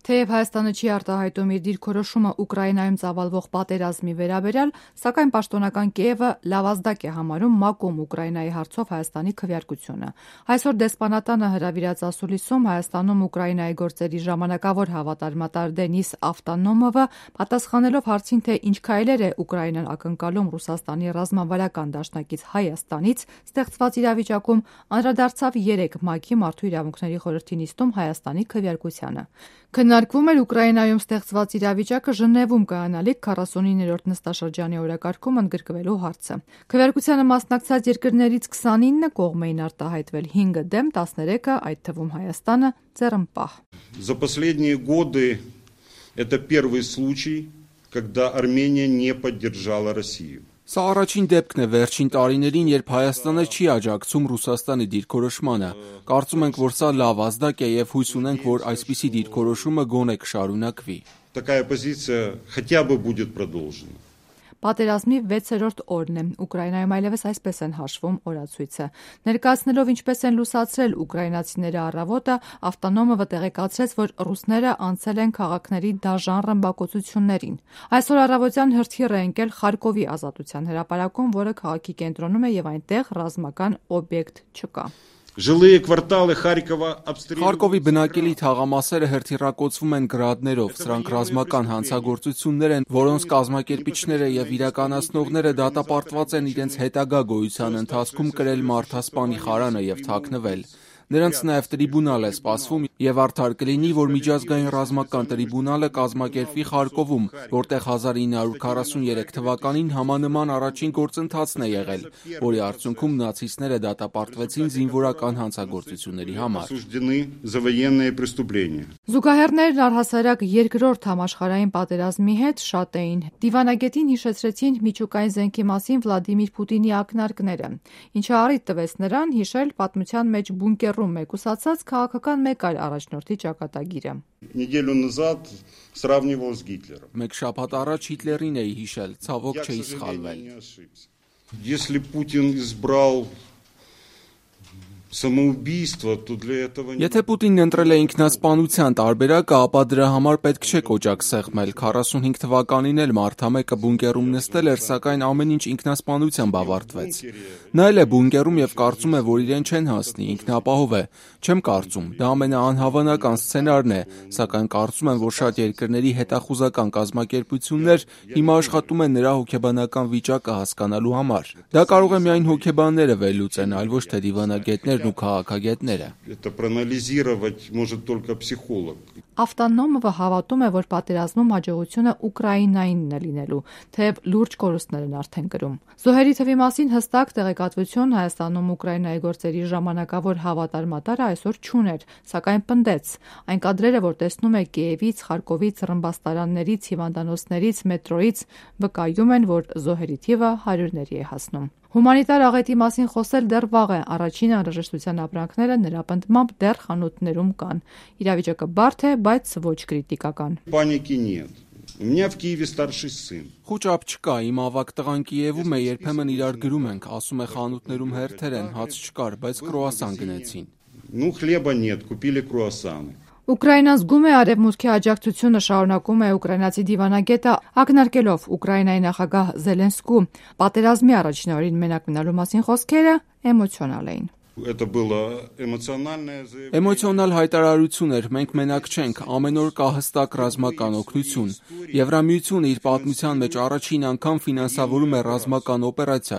Թեև Հայաստանը չի արտահայտում իր դիրքորոշումը Ուկրաինայում ծավալվող պատերազմի վերաբերյալ, սակայն պաշտոնական Կիևը լավազդակ է համարում մակում Ուկրաինայի հարցով Հայաստանի քվեարկությունը։ Այսօր դեսպանատանը հրավիրած ասուլիսում Հայաստանում Ուկրաինայի գործերի ժամանակավոր հավատարմատար Դենիս Ավտոնոմովը, պատասխանելով հարցին, թե ինչ քայլեր է Ուկրաինան ակնկալում Ռուսաստանի ռազմավարական դաշնակից Հայաստանից ստեղծված իրավիճակում, անդրադարձավ 3 ՄԱԿ-ի Մարդու իրավունքների խորհրդի նիստում Հայաստանի քվեարկությանը։ Քննարկվում էր Ուկրաինայում ստեղծված իրավիճակը Ժնևում կայանալիք 49-րդ նստաշրջանի օրակարգում ընդգրկվելու հարցը։ Քվեարկությանը մասնակցած երկրներից 29 կողմ էին արտահայտվել, 5-ը դեմ, 13-ը, այդ թվում Հայաստանը, ձեռնպահ։ За последние годы это первый случай, когда Армения не поддержала Россию. Սա առաջին դեպքն է վերջին տարիներին, երբ Հայաստանը չի աջակցում Ռուսաստանի դիրքորոշմանը։ Կարծում ենք, որ սա լավ ազդակ է եւ հույս ունենք, որ այսպիսի դիրքորոշումը գոնե կշարունակվի։ Такая позиция хотя бы будет продолжена. Պատերազմի 6-րդ օրն է։ Ուկրաինայում այլևս այսպես են հաշվում օրացույցը։ Ներկայացնելով ինչպես են լուսացրել ուկրաինացիները առավոտը, Ավտոնոմովը տեղեկացրեց, որ ռուսները անցել են քաղաքների դաժան ռմբակոծություններին։ Այսօր առավոտյան հրթիռ է ընկել Խարկովի ազատության հրապարակում, որը քաղաքի կենտրոնում է եւ այնտեղ ռազմական օբյեկտ չկա։ Жилые кварталы Харькова обстреливают. Խարկովի բնակելի թաղամասերը հրթիռակոծվում են գրադներով, սրանք ռազմական հանցագործություններ են, որոնց կազմակերպիչները եւ իրականացնողները դատապարտված են իրենց հետագա գոյության ընթացքում կրել մարդասպանի խարանը եւ թաքնվել։ Նրանց նաև տրիբունալ է սպասվում եւ արդար կլինի, որ միջազգային ռազմական տրիբունալը կազմակերպվի Խարկովում, որտեղ 1943 թվականին համանման առաջին գործընթացն է եղել, որի արդյունքում նացիստները դատապարտվեցին զինվորական հանցագործությունների համար։ Զուգահեռներն առհասարակ երկրորդ համաշխարհային պատերազմի հետ շատ էին։ Դիվանագետին հիշեցրեցին միջուկային զենքի մասին Վլադիմիր Պուտինի ակնարկները, ինչը առիթ տվեց նրան հիշել պատմության մեջ բունկերում մեկուսացած քաղաքական մեկ այլ առաջնորդի ճակատագիրը։ Неделю назад сравнивал с Гитлером. Մեկ շաբաթ առաջ Հիտլերին էի հիշել, ցավոք չէի սխալվել։ Если Путин избрал самоубийство, то для этого Եթե Պուտինն ընտրել է ինքնասպանության տարբերակը, ապա դրա համար պետք չէ կոճակ սեղմել։ 45 թվականին էլ մարդամեկը բունկերում նստել էր, սակայն ամեն ինչ ինքնասպանությամբ ավարտվեց։ Նա էլ է բունկերում եւ կարծում է, որ իրեն չեն հասնի, ինքնապահով է։ Չեմ կարծում, դա ամենաանհավանական սցենարն է, սակայն կարծում եմ, որ շատ երկրների հետախուզական կազմակերպություններ հիմա աշխատում են նրա հոգեբանական վիճակը հասկանալու համար։ Դա կարող է միայն հոգեբանները վերլուծեն, այլ ոչ թե դիվանագետներն ու քաղաքագետները։ Это проанализировать может только психолог. Ավտոնոմովը հավատում է, որ պատերազմում հաջողությունը Ուկրաինայինն է լինելու, թեև լուրջ կորուստներ են արդեն կրում։ Զոհերի թվի մասին հստակ տեղեկատվություն Հայաստանում Ուկրաինայի գործերի ժամանակավոր հավատարմատարը այսօր չուներ, սակայն պնդեց։ Այն կադրերը, որ տեսնում է Կիևից, Խարկովից, ռմբաստարաններից, հիվանդանոցներից, մետրոյից, վկայում են, որ զոհերի թիվը հարյուրների է հասնում։ Հումանիտար աղետի մասին խոսել դեռ վաղ է, առաջին անհրաժեշտության ապրանքները նրա պնդմամբ դեռ խանութներում կան։ Իրավիճակը բարդ է, բայց ոչ կրիտիկական։ Паники нет. У меня в Киеве старший сын. Խոճապ չկա, իմ ավակ տղան Կիևում է, երբեմն իրար գրում ենք, ասում է խանութներում հերթեր են, հաց չկար, բայց կրուասան գնեցին։ Ну, хлеба нет, купили круассаны. Ուկրաինան զգում է արևմուտքի աջակցությունը, շարունակում է ուկրաինացի դիվանագետը, ակնարկելով Ուկրաինայի նախագահ Զելենսկու պատերազմի առաջին օրին մենակ մնալու մասին խոսքերը էմոցիոնալ էին։ Это было эмоциональное заявление. Էմոցիոնալ հայտարարություն էր, մենք մենակ չենք, ամեն օր կա հստակ ռազմական օգնություն։ Եվրամիությունը իր պատմության մեջ առաջին անգամ ֆինանսավորում է ռազմական օպերացիա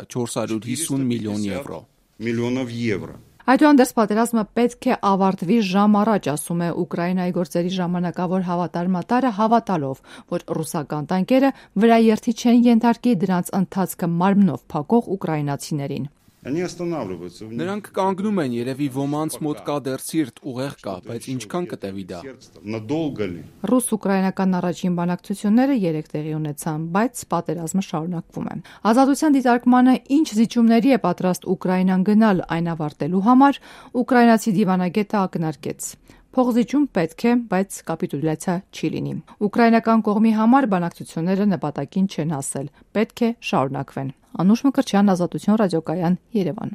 450 միլիոն եվրո։ Миллионов евро. Այդուհանդերձ պատերազմը պետք է ավարտվի ժամ առաջ, ասում է Ուկրաինայի գործերի ժամանակավոր հավատարմատարը, հավատալով, որ ռուսական տանկերը վրաերթի չեն ենթարկի դրանց ընթացքը մարմնով փակող ուկրաինացիներին։ Они останавливаются. Նրանք կանգնում են, երևի ոմանց մոտ կա դեռ սիրտ, ուղեղ կա, բայց ինչքան կտևի դա։ Надолго ли? Ռուս-ուկրաինական առաջին բանակցությունները 3 տեղի ունեցան, բայց պատերազմը շարունակվում է։ Ազատության դիտարկմանը ինչ զիջումների է պատրաստ Ուկրաինան գնալ այն ավարտելու համար, ուկրաինացի դիվանագետը ակնարկեց։ Փողզիջում պետք է, բայց կապիտուլյացիա չի լինի։ Ուկրաինական կողմի համար բանակցությունները նպատակին չեն հասել, պետք է շարունակվեն։ Անուշ Մկրտչյան, Ազատություն ռադիոկայան, Երևան։